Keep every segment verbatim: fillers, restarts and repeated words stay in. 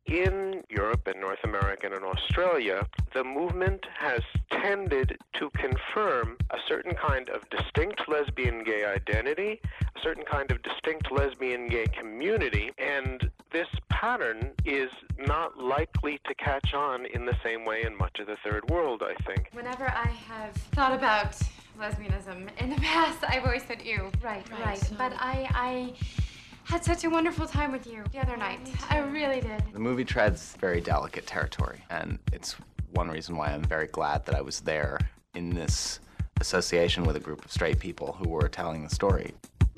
in Europe and North America and in Australia, the movement has tended to confirm a certain kind of distinct lesbian gay identity, a certain kind of distinct lesbian gay community, and this pattern is not likely to catch on in the same way in much of the third world, I think. Whenever I have thought about lesbianism in the past, I've always said, ew, right, right. right. So... But I, I had such a wonderful time with you the other night. I really did. The movie treads very delicate territory, and it's one reason why I'm very glad that I was there in this association with a group of straight people who were telling the story.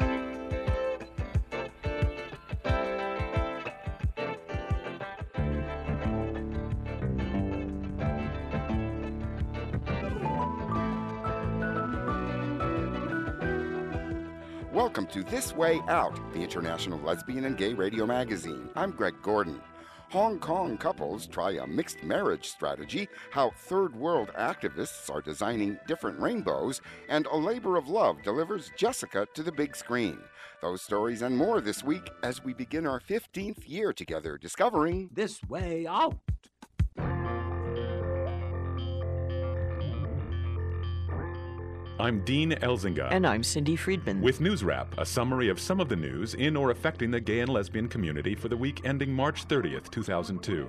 Welcome to This Way Out, the international lesbian and gay radio magazine. I'm Greg Gordon. Hong Kong couples try a mixed marriage strategy, how third world activists are designing different rainbows, and A Labor of Love delivers Jessica to the big screen. Those stories and more this week as we begin our fifteenth year together discovering This Way Out. I'm Dean Elzinga. And I'm Cindy Friedman. With News Wrap, a summary of some of the news in or affecting the gay and lesbian community for the week ending March thirtieth, two thousand two.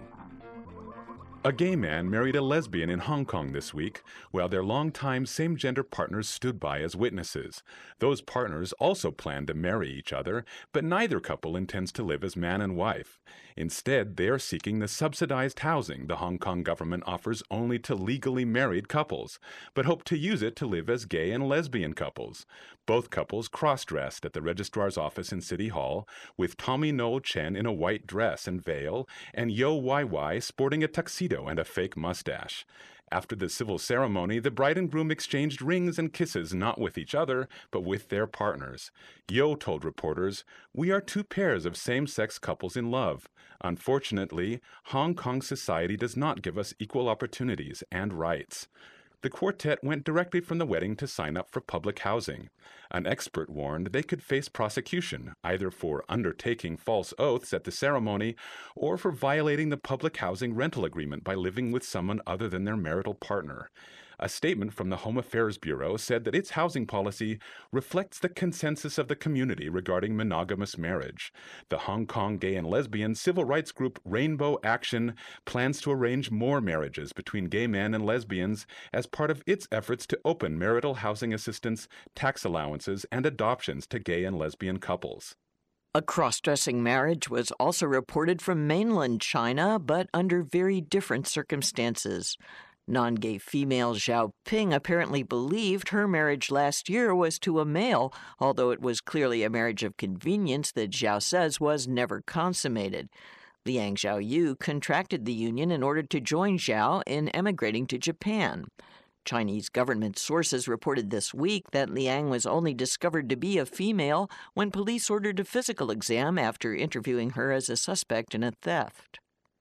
A gay man married a lesbian in Hong Kong this week, while their longtime same-gender partners stood by as witnesses. Those partners also planned to marry each other, but neither couple intends to live as man and wife. Instead, they are seeking the subsidized housing the Hong Kong government offers only to legally married couples, but hope to use it to live as gay and lesbian couples. Both couples cross-dressed at the registrar's office in City Hall, with Tommy Noel Chen in a white dress and veil, and Yo Wai Wai sporting a tuxedo and a fake mustache. After the civil ceremony, the bride and groom exchanged rings and kisses not with each other, but with their partners. Yo told reporters, "We are two pairs of same-sex couples in love. Unfortunately, Hong Kong society does not give us equal opportunities and rights." The quartet went directly from the wedding to sign up for public housing. An expert warned they could face prosecution, either for undertaking false oaths at the ceremony or for violating the public housing rental agreement by living with someone other than their marital partner. A statement from the Home Affairs Bureau said that its housing policy reflects the consensus of the community regarding monogamous marriage. The Hong Kong gay and lesbian civil rights group Rainbow Action plans to arrange more marriages between gay men and lesbians as part of its efforts to open marital housing assistance, tax allowances, and adoptions to gay and lesbian couples. A cross-dressing marriage was also reported from mainland China, but under very different circumstances. Non-gay female Zhao Ping apparently believed her marriage last year was to a male, although it was clearly a marriage of convenience that Zhao says was never consummated. Liang Xiaoyu contracted the union in order to join Zhao in emigrating to Japan. Chinese government sources reported this week that Liang was only discovered to be a female when police ordered a physical exam after interviewing her as a suspect in a theft.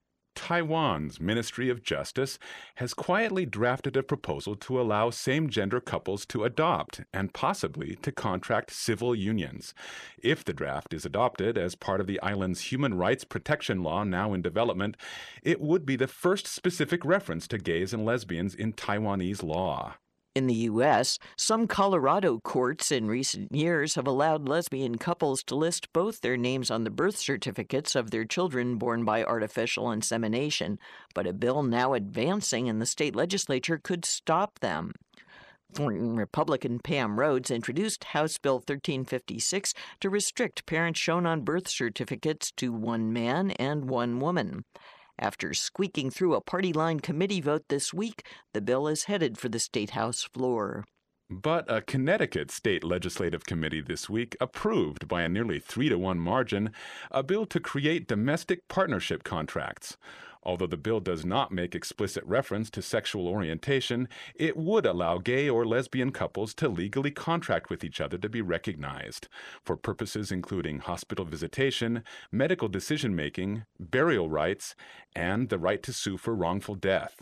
Taiwan's Ministry of Justice has quietly drafted a proposal to allow same-gender couples to adopt and possibly to contract civil unions. If the draft is adopted as part of the island's human rights protection law now in development, it would be the first specific reference to gays and lesbians in Taiwanese law. In the U S, some Colorado courts in recent years have allowed lesbian couples to list both their names on the birth certificates of their children born by artificial insemination, but a bill now advancing in the state legislature could stop them. Thornton Republican Pam Rhodes introduced House Bill thirteen fifty-six to restrict parents shown on birth certificates to one man and one woman. After squeaking through a party-line committee vote this week, the bill is headed for the State House floor. But a Connecticut state legislative committee this week approved by a nearly three to one margin a bill to create domestic partnership contracts. Although the bill does not make explicit reference to sexual orientation, it would allow gay or lesbian couples to legally contract with each other to be recognized, for purposes including hospital visitation, medical decision-making, burial rights, and the right to sue for wrongful death.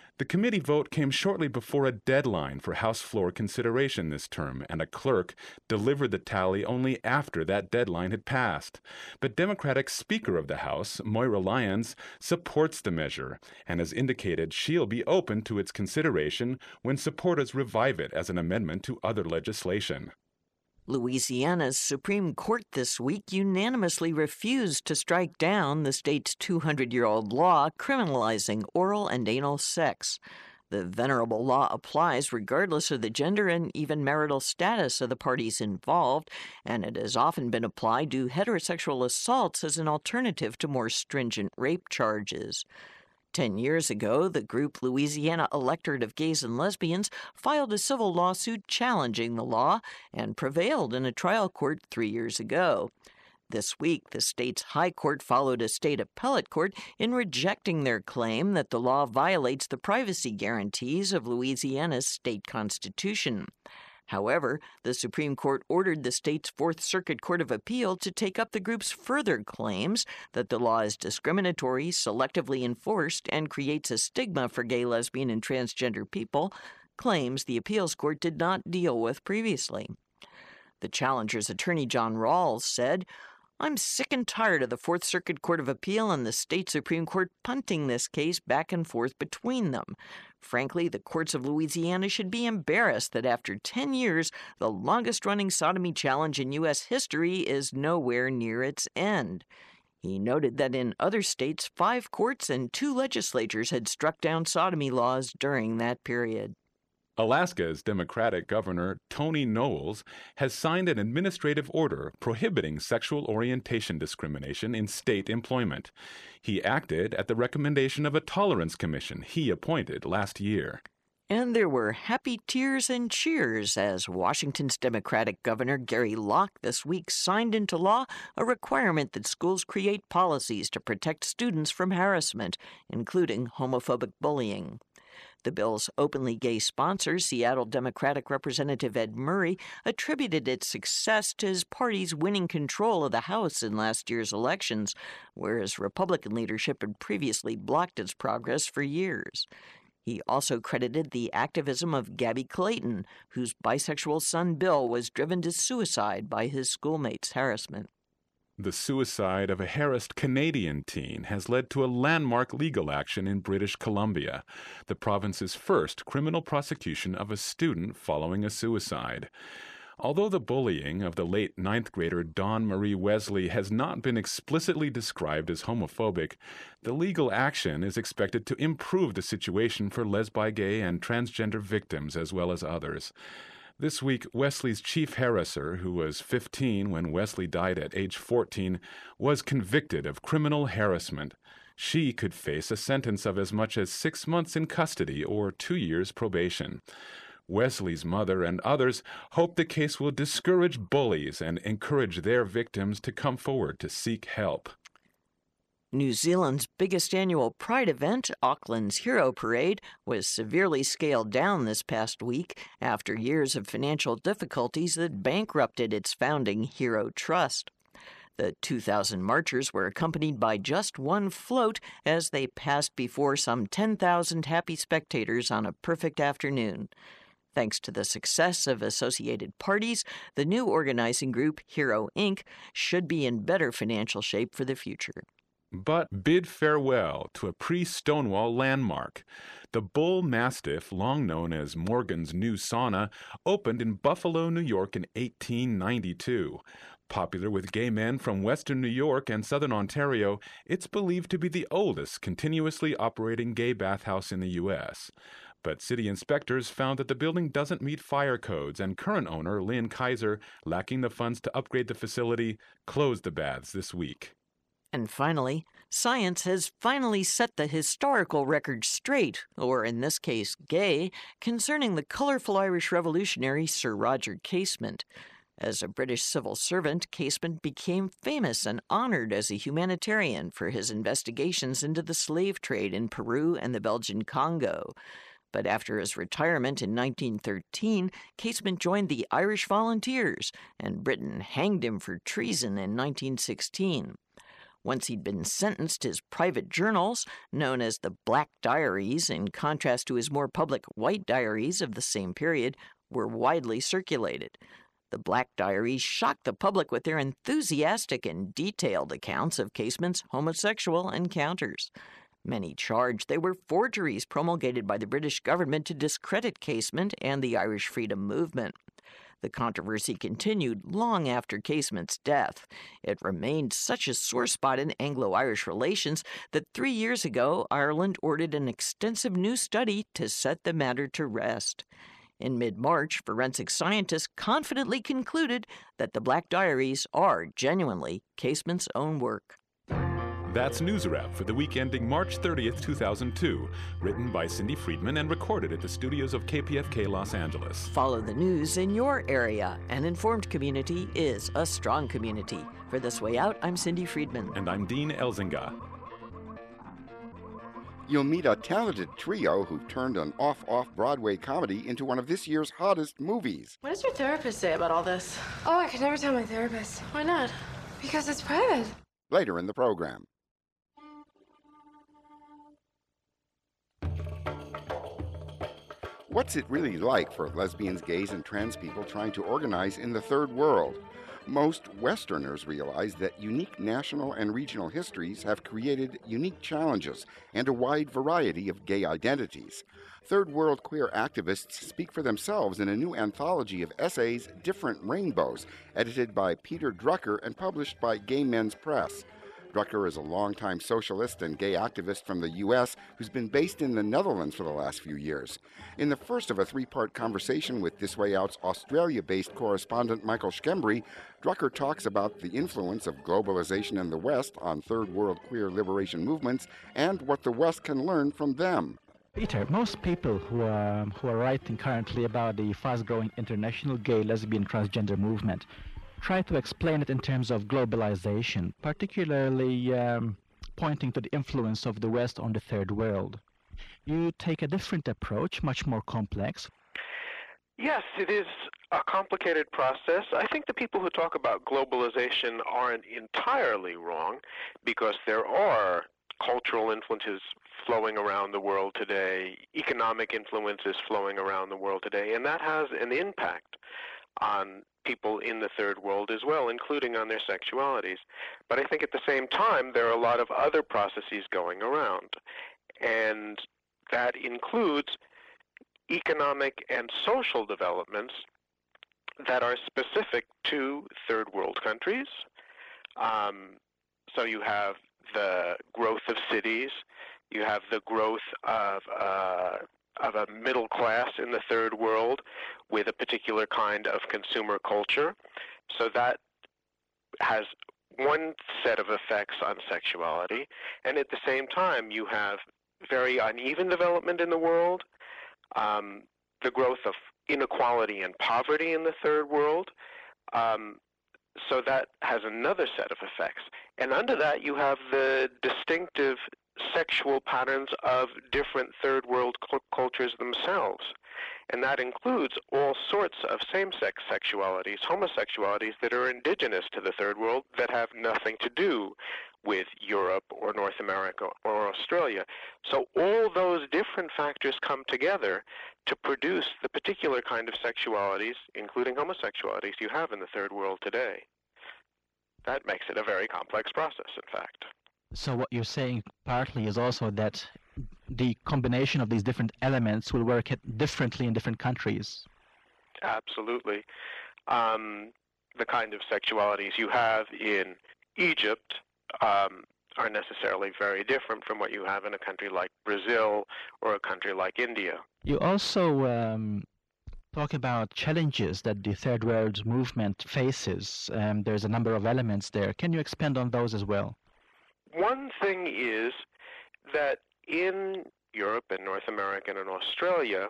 The committee vote came shortly before a deadline for House floor consideration this term, and a clerk delivered the tally only after that deadline had passed. But Democratic Speaker of the House, Moira Lyons, supports the measure and has indicated she'll be open to its consideration when supporters revive it as an amendment to other legislation. Louisiana's Supreme Court this week unanimously refused to strike down the state's two hundred year old law criminalizing oral and anal sex. The venerable law applies regardless of the gender and even marital status of the parties involved, and it has often been applied to heterosexual assaults as an alternative to more stringent rape charges. Ten years ago, the group Louisiana Electorate of Gays and Lesbians filed a civil lawsuit challenging the law and prevailed in a trial court three years ago. This week, the state's high court followed a state appellate court in rejecting their claim that the law violates the privacy guarantees of Louisiana's state constitution. However, the Supreme Court ordered the state's Fourth Circuit Court of Appeal to take up the group's further claims that the law is discriminatory, selectively enforced, and creates a stigma for gay, lesbian, and transgender people, claims the appeals court did not deal with previously. The challenger's attorney, John Rawls, said, "I'm sick and tired of the Fourth Circuit Court of Appeal and the state Supreme Court punting this case back and forth between them. Frankly, the courts of Louisiana should be embarrassed that after ten years, the longest-running sodomy challenge in U S history is nowhere near its end." He noted that in other states, five courts and two legislatures had struck down sodomy laws during that period. Alaska's Democratic Governor Tony Knowles has signed an administrative order prohibiting sexual orientation discrimination in state employment. He acted at the recommendation of a tolerance commission he appointed last year. And there were happy tears and cheers as Washington's Democratic Governor Gary Locke this week signed into law a requirement that schools create policies to protect students from harassment, including homophobic bullying. The bill's openly gay sponsor, Seattle Democratic Representative Ed Murray, attributed its success to his party's winning control of the House in last year's elections, whereas Republican leadership had previously blocked its progress for years. He also credited the activism of Gabby Clayton, whose bisexual son Bill was driven to suicide by his schoolmates' harassment. The suicide of a harassed Canadian teen has led to a landmark legal action in British Columbia, the province's first criminal prosecution of a student following a suicide. Although the bullying of the late ninth grader Dawn Marie Wesley has not been explicitly described as homophobic, the legal action is expected to improve the situation for lesbi, gay, and transgender victims as well as others. This week, Wesley's chief harasser, who was fifteen when Wesley died at age fourteen, was convicted of criminal harassment. She could face a sentence of as much as six months in custody or two years probation. Wesley's mother and others hope the case will discourage bullies and encourage their victims to come forward to seek help. New Zealand's biggest annual Pride event, Auckland's Hero Parade, was severely scaled down this past week after years of financial difficulties that bankrupted its founding Hero Trust. The two thousand marchers were accompanied by just one float as they passed before some ten thousand happy spectators on a perfect afternoon. Thanks to the success of associated parties, the new organizing group, Hero Incorporated, should be in better financial shape for the future. But bid farewell to a pre-Stonewall landmark. The Bull Mastiff, long known as Morgan's New Sauna, opened in Buffalo, New York in eighteen ninety-two. Popular with gay men from western New York and southern Ontario, it's believed to be the oldest continuously operating gay bathhouse in the U S But city inspectors found that the building doesn't meet fire codes, and current owner Lynn Kaiser, lacking the funds to upgrade the facility, closed the baths this week. And finally, science has finally set the historical record straight, or in this case, gay, concerning the colorful Irish revolutionary Sir Roger Casement. As a British civil servant, Casement became famous and honored as a humanitarian for his investigations into the slave trade in Peru and the Belgian Congo. But after his retirement in nineteen thirteen, Casement joined the Irish Volunteers, and Britain hanged him for treason in nineteen sixteen. Once he'd been sentenced, his private journals, known as the Black Diaries, in contrast to his more public White Diaries of the same period, were widely circulated. The Black Diaries shocked the public with their enthusiastic and detailed accounts of Casement's homosexual encounters. Many charged they were forgeries promulgated by the British government to discredit Casement and the Irish freedom movement. The controversy continued long after Casement's death. It remained such a sore spot in Anglo-Irish relations that three years ago, Ireland ordered an extensive new study to set the matter to rest. In mid-March, forensic scientists confidently concluded that the Black Diaries are genuinely Casement's own work. That's News Wrap for the week ending March thirtieth, two thousand two, written by Cindy Friedman and recorded at the studios of K P F K Los Angeles. Follow the news in your area. An informed community is a strong community. For This Way Out, I'm Cindy Friedman. And I'm Dean Elzinga. You'll meet a talented trio who've turned an off-off-Broadway comedy into one of this year's hottest movies. What does your therapist say about all this? Oh, I could never tell my therapist. Why not? Because it's private. Later in the program. What's it really like for lesbians, gays, and trans people trying to organize in the third world? Most Westerners realize that unique national and regional histories have created unique challenges and a wide variety of gay identities. Third world queer activists speak for themselves in a new anthology of essays, Different Rainbows, edited by Peter Drucker and published by Gay Men's Press. Drucker is a longtime socialist and gay activist from the U S who's been based in the Netherlands for the last few years. In the first of a three-part conversation with This Way Out's Australia-based correspondent Michael Schembri, Drucker talks about the influence of globalization in the West on third world queer liberation movements and what the West can learn from them. Peter, most people who are, who are writing currently about the fast-growing international gay, lesbian, transgender movement try to explain it in terms of globalization, particularly um, pointing to the influence of the West on the third world. You take a different approach, much more complex. Yes, it is a complicated process. I think the people who talk about globalization aren't entirely wrong, because there are cultural influences flowing around the world today, economic influences flowing around the world today, and that has an impact on people in the third world as well, including on their sexualities. But I think at the same time, there are a lot of other processes going around, and that includes economic and social developments that are specific to third world countries. Um, so you have the growth of cities, you have the growth of uh, of a middle class in the third world with a particular kind of consumer culture. So that has one set of effects on sexuality. And at the same time, you have very uneven development in the world, um, the growth of inequality and poverty in the third world. Um, so that has another set of effects. And under that, you have the distinctive sexual patterns of different third world cu- cultures themselves. And that includes all sorts of same-sex sexualities, homosexualities that are indigenous to the third world that have nothing to do with Europe or North America or Australia. So all those different factors come together to produce the particular kind of sexualities, including homosexualities, you have in the third world today. That makes it a very complex process, in fact. So what you're saying partly is also that the combination of these different elements will work differently in different countries. Absolutely. Um, the kind of sexualities you have in Egypt um, are necessarily very different from what you have in a country like Brazil or a country like India. You also um, talk about challenges that the third world movement faces. Um, there's a number of elements there. Can you expand on those as well? One thing is that in Europe and North America and Australia,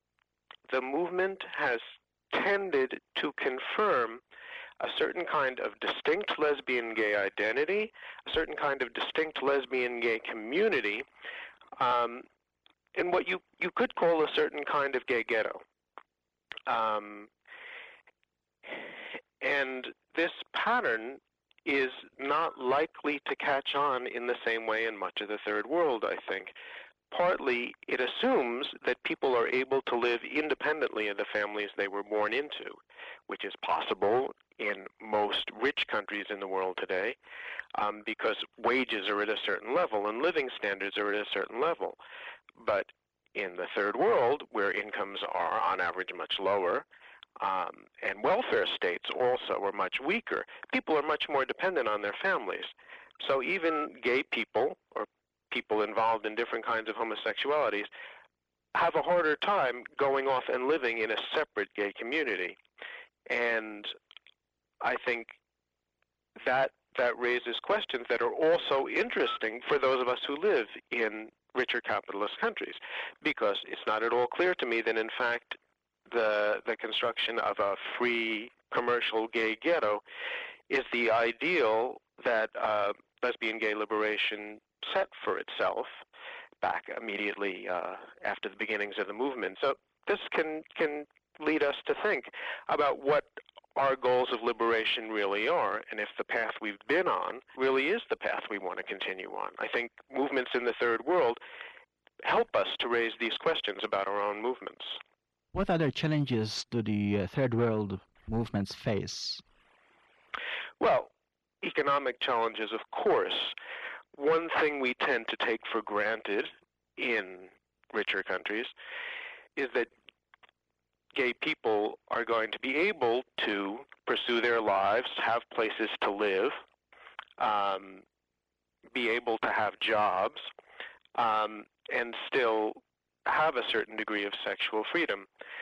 the movement has tended to confirm a certain kind of distinct lesbian gay identity, a certain kind of distinct lesbian gay community, um, in what you, you could call a certain kind of gay ghetto. Um, and this pattern is not likely to catch on in the same way in much of the third world, I think. Partly, it assumes that people are able to live independently of the families they were born into, which is possible in most rich countries in the world today, um, because wages are at a certain level and living standards are at a certain level. But in the third world, where incomes are on average much lower, um, and welfare states also are much weaker, people are much more dependent on their families. So even gay people, or people involved in different kinds of homosexualities, have a harder time going off and living in a separate gay community. And I think that that raises questions that are also interesting for those of us who live in richer capitalist countries, because it's not at all clear to me that, in fact, the the construction of a free commercial gay ghetto is the ideal that uh, lesbian gay liberation set for itself back immediately uh, after the beginnings of the movement. So this can can lead us to think about what our goals of liberation really are, and if the path we've been on really is the path we want to continue on. I think movements in the third world help us to raise these questions about our own movements. What other challenges do the uh, third world movements face? Well, economic challenges, of course. One thing we tend to take for granted in richer countries is that gay people are going to be able to pursue their lives, have places to live, um, be able to have jobs, um, and still have a certain degree of sexual freedom.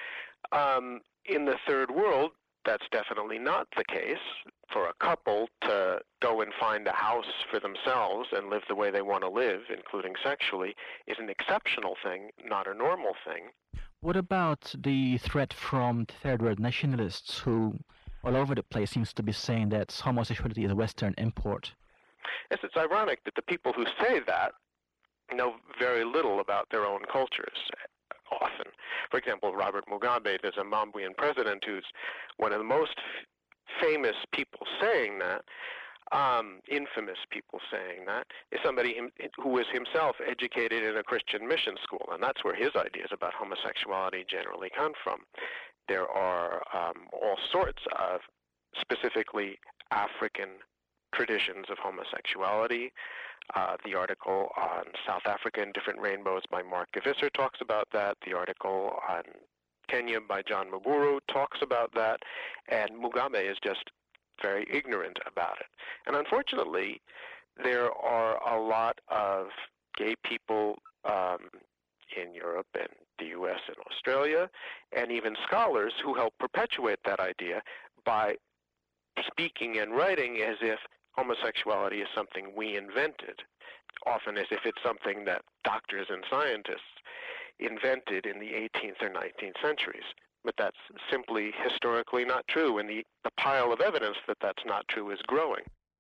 Um, in the third world, that's definitely not the case. For a couple to go and find a house for themselves and live the way they want to live, including sexually, is an exceptional thing, not a normal thing. What about the threat from third world nationalists who all over the place seems to be saying that homosexuality is a Western import? Yes, it's ironic that the people who say that know very little about their own cultures, often. For example, Robert Mugabe, the Zimbabwean president, who's one of the most f- famous people saying that, um, infamous people saying that, is somebody him, who was himself educated in a Christian mission school, and that's where his ideas about homosexuality generally come from. There are um, all sorts of specifically African traditions of homosexuality. Uh, the article on South Africa and Different Rainbows by Mark Gevisser talks about that. The article on Kenya by John Maburu talks about that. And Mugabe is just very ignorant about it. And unfortunately, there are a lot of gay people um, in Europe and the U S and Australia, and even scholars who help perpetuate that idea by speaking and writing as if homosexuality is something we invented, often as if it's something that doctors and scientists invented in the eighteenth or nineteenth centuries. But that's simply historically not true, and the, the pile of evidence that that's not true is growing.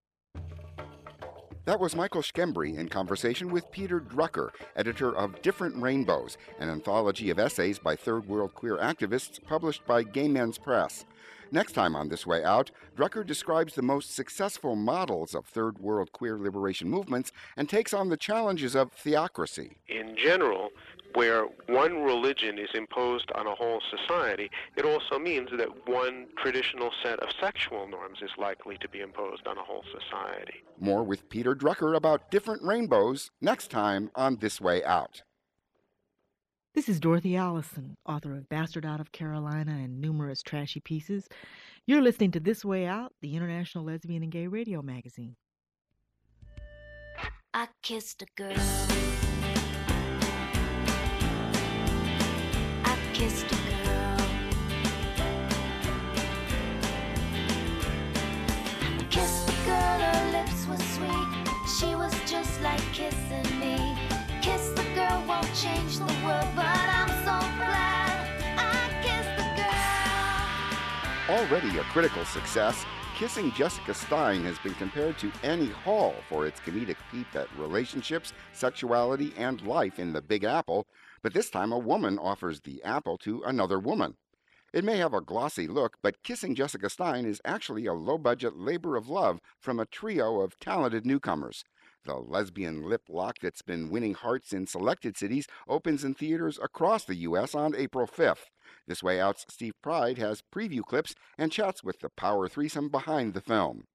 That was Michael Schembri in conversation with Peter Drucker, editor of Different Rainbows, an anthology of essays by third world queer activists published by Gay Men's Press. Next time on This Way Out, Drucker describes the most successful models of third world queer liberation movements and takes on the challenges of theocracy. In general, where one religion is imposed on a whole society, it also means that one traditional set of sexual norms is likely to be imposed on a whole society. More with Peter Drucker about Different Rainbows next time on This Way Out. This is Dorothy Allison, author of Bastard Out of Carolina and numerous trashy pieces. You're listening to This Way Out, the International Lesbian and Gay Radio magazine. I kissed a girl. I kissed a girl. I kissed the girl, her lips were sweet. She was just like kissing me. Kiss the girl won't change the world, but I'm so glad I kissed the girl. Already a critical success, Kissing Jessica Stein has been compared to Annie Hall for its comedic peep at relationships, sexuality, and life in the Big Apple, but this time a woman offers the apple to another woman. It may have a glossy look, but Kissing Jessica Stein is actually a low-budget labor of love from a trio of talented newcomers. The lesbian lip lock that's been winning hearts in selected cities opens in theaters across the U S on April fifth. This Way Out's Steve Pride has preview clips and chats with the power threesome behind the film.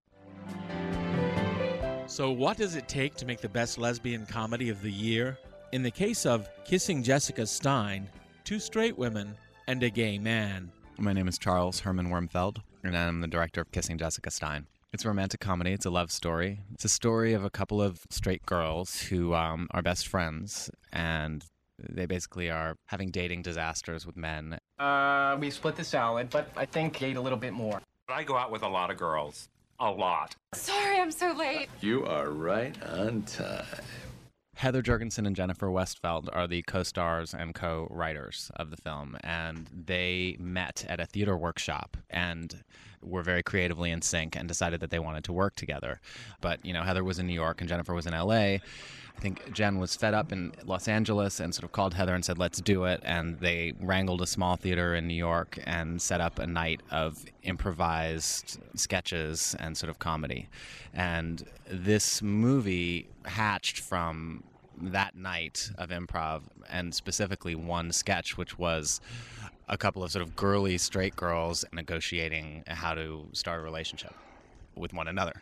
So what does it take to make the best lesbian comedy of the year? In the case of Kissing Jessica Stein, two straight women and a gay man. My name is Charles Herman Wormfeld, and I'm the director of Kissing Jessica Stein. It's a romantic comedy. It's a love story. It's a story of a couple of straight girls who um, are best friends, and they basically are having dating disasters with men. Uh, we split the salad, but I think ate a little bit more. I go out with a lot of girls. A lot. Sorry, I'm so late. You are right on time. Heather Jurgensen and Jennifer Westfeld are the co-stars and co-writers of the film, and they met at a theater workshop and were very creatively in sync and decided that they wanted to work together. But, you know, Heather was in New York and Jennifer was in L A. I think Jen was fed up in Los Angeles and sort of called Heather and said, let's do it. And they wrangled a small theater in New York and set up a night of improvised sketches and sort of comedy. And this movie hatched from that night of improv, and specifically one sketch, which was a couple of sort of girly straight girls negotiating how to start a relationship with one another.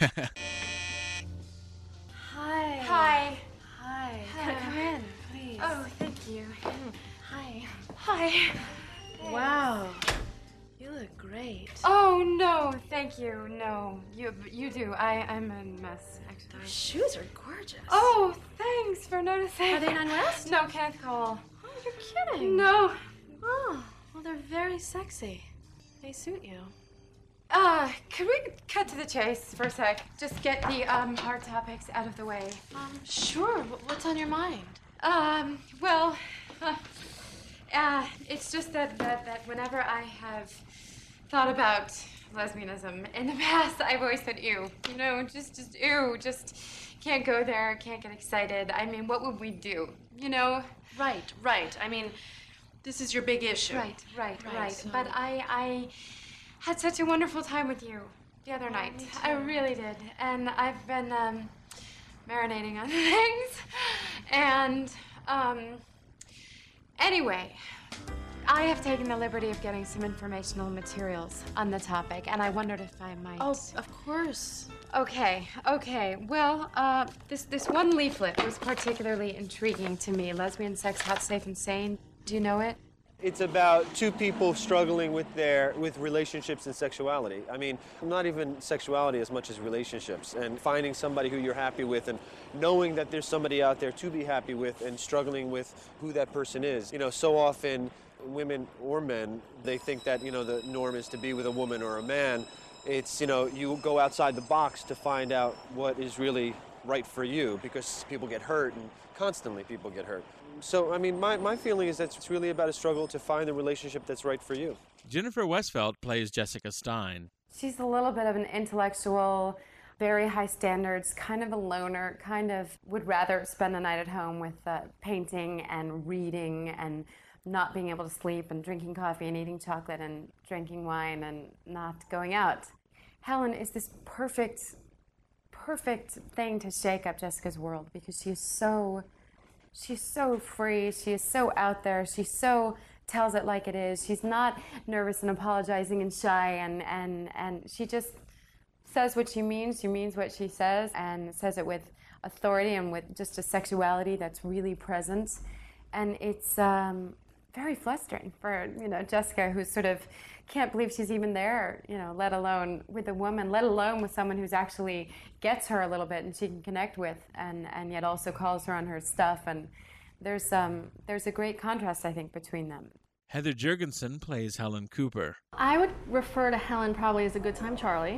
Hi. Hi. Hi. Hi. Come in, please. Oh, thank you. Hi. Hi. Wow. You look great. Oh, no, thank you. No, you you do. I, I'm a mess, actually. Those shoes are gorgeous. Oh, thanks for noticing. Are they Nine West? No, Kenneth Cole. Oh, you're kidding. No. Oh, well, they're very sexy. They suit you. Uh, could we cut to the chase for a sec? Just get the um, hard topics out of the way. Um, sure. What's on your mind? Um, well, uh, uh, it's just that, that, that whenever I have thought about lesbianism in the past, I've always said, ew. You know, just, just, ew. Just can't go there, can't get excited. I mean, what would we do? You know? Right, right. I mean, this is your big issue. Right, right, right. right. So... But I, I had such a wonderful time with you the other oh, night. I really did. And I've been um, marinating on things. And um, anyway, I have taken the liberty of getting some informational materials on the topic, and I wondered if I might... Oh, of course. Okay, okay. Well, uh, this, this one leaflet was particularly intriguing to me. Lesbian Sex, Hot, Safe, and Sane. Do you know it? It's about two people struggling with their with relationships and sexuality. I mean, not even sexuality as much as relationships, and finding somebody who you're happy with and knowing that there's somebody out there to be happy with and struggling with who that person is. You know, so often women or men, they think that, you know, the norm is to be with a woman or a man. It's, you know, you go outside the box to find out what is really right for you, because people get hurt, and constantly people get hurt. So, I mean, my, my feeling is that it's really about a struggle to find the relationship that's right for you. Jennifer Westfeld plays Jessica Stein. She's a little bit of an intellectual, very high standards, kind of a loner, kind of would rather spend the night at home with uh, painting and reading and not being able to sleep and drinking coffee and eating chocolate and drinking wine and not going out. Helen is this perfect, perfect thing to shake up Jessica's world, because she is so... She's so free, she is so out there, she so tells it like it is. She's not nervous and apologizing and shy, and, and, and she just says what she means, she means what she says, and says it with authority and with just a sexuality that's really present. And it's um, very flustering for, you know, Jessica, who's sort of can't believe she's even there, you know, let alone with a woman, let alone with someone who's actually gets her a little bit and she can connect with, and, and yet also calls her on her stuff. And there's um there's a great contrast, I think, between them. Heather Jurgensen plays Helen Cooper. I would refer to Helen probably as a good time Charlie.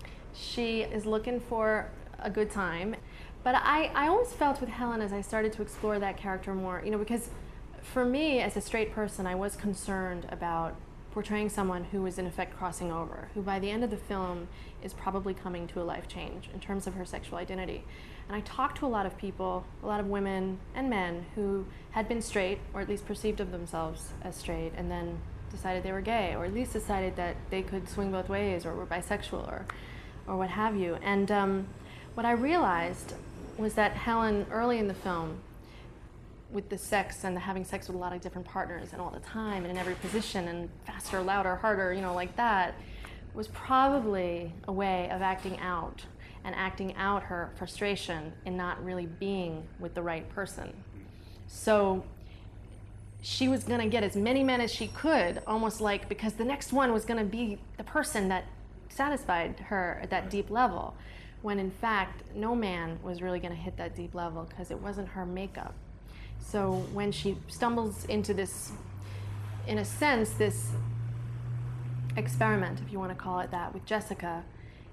She is looking for a good time. But I, I always felt with Helen, as I started to explore that character more, you know, because for me as a straight person, I was concerned about portraying someone who was in effect crossing over, who by the end of the film is probably coming to a life change in terms of her sexual identity. And I talked to a lot of people, a lot of women and men who had been straight, or at least perceived of themselves as straight, and then decided they were gay, or at least decided that they could swing both ways, or were bisexual, or, or what have you. And um, what I realized was that Helen, early in the film, with the sex and the having sex with a lot of different partners and all the time and in every position and faster, louder, harder, you know, like that, was probably a way of acting out and acting out her frustration in not really being with the right person. So she was gonna get as many men as she could, almost like, because the next one was gonna be the person that satisfied her at that deep level, when in fact, no man was really gonna hit that deep level because it wasn't her makeup. So when she stumbles into this, in a sense, this experiment, if you want to call it that, with Jessica,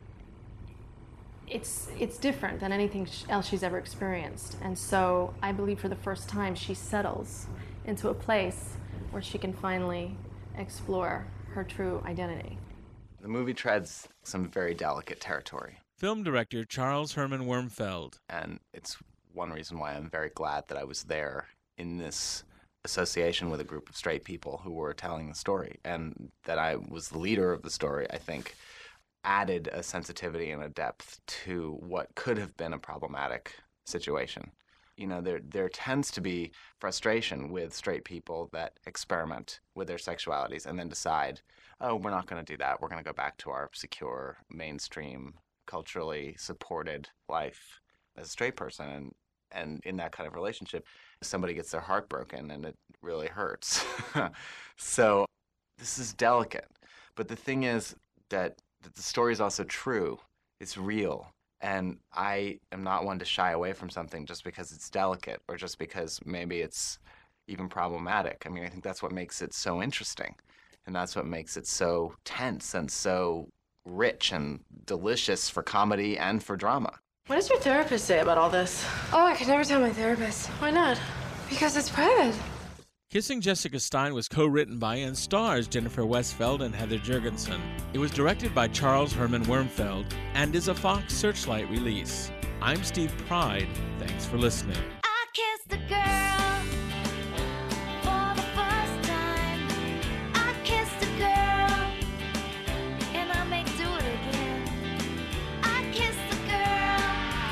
it's it's different than anything else she's ever experienced. And so I believe for the first time she settles into a place where she can finally explore her true identity. The movie treads some very delicate territory. Film director Charles Herman Wormfeld. And it's one reason why I'm very glad that I was there in this association with a group of straight people who were telling the story, and that I was the leader of the story, I think, added a sensitivity and a depth to what could have been a problematic situation. You know, there there tends to be frustration with straight people that experiment with their sexualities and then decide, oh, we're not going to do that. We're going to go back to our secure, mainstream, culturally supported life as a straight person. And And in that kind of relationship, somebody gets their heart broken and it really hurts. So this is delicate. But the thing is that, that the story is also true. It's real. And I am not one to shy away from something just because it's delicate or just because maybe it's even problematic. I mean, I think that's what makes it so interesting. And that's what makes it so tense and so rich and delicious for comedy and for drama. What does your therapist say about all this? Oh, I could never tell my therapist. Why not? Because it's private. Kissing Jessica Stein was co-written by and stars Jennifer Westfeldt and Heather Jurgensen. It was directed by Charles Herman Wormfeld and is a Fox Searchlight release. I'm Steve Pride. Thanks for listening. I kissed a girl for the first time. I kissed a girl, and I may do it again. I kissed a girl.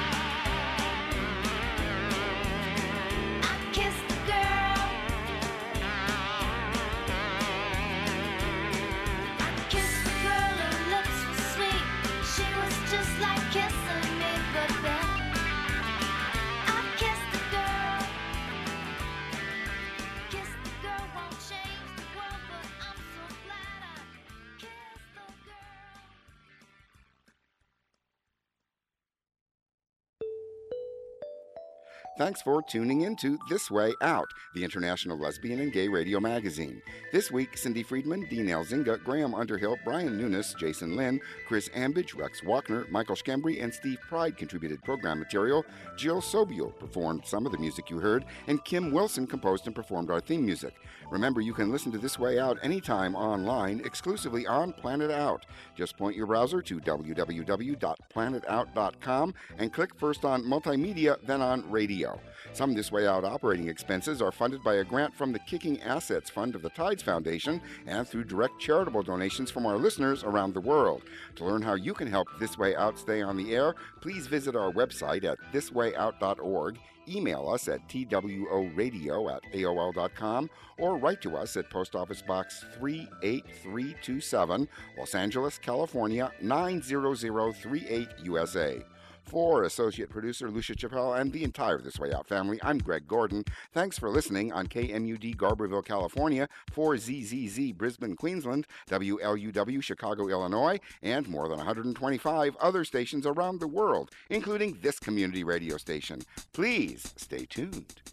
I kissed a girl. I kissed a girl, her lips were sweet. She was just like kissing me, but then I kissed a girl. Kissed a girl won't change the world, but I'm so glad I kissed a girl. Thanks for tuning in to This Way Out, the International Lesbian and Gay Radio Magazine. This week, Cindy Friedman, Dean Elzinga, Graham Underhill, Brian Nunes, Jason Lynn, Chris Ambidge, Rex Walkner, Michael Schembri, and Steve Pride contributed program material. Jill Sobio performed some of the music you heard, and Kim Wilson composed and performed our theme music. Remember, you can listen to This Way Out anytime online, exclusively on Planet Out. Just point your browser to w w w dot planet out dot com and click first on Multimedia, then on Radio. Some This Way Out operating expenses are funded by a grant from the Kicking Assets Fund of the Tides Foundation and through direct charitable donations from our listeners around the world. To learn how you can help This Way Out stay on the air, please visit our website at this way out dot org, email us at t w o radio at a o l dot com, or write to us at Post Office Box three eight three two seven, Los Angeles, California nine zero zero three eight, U S A. For Associate Producer Lucia Chappelle and the entire This Way Out family, I'm Greg Gordon. Thanks for listening on K M U D Garberville, California, four Z Z Z Brisbane, Queensland, W L U W Chicago, Illinois, and more than one hundred twenty-five other stations around the world, including this community radio station. Please stay tuned.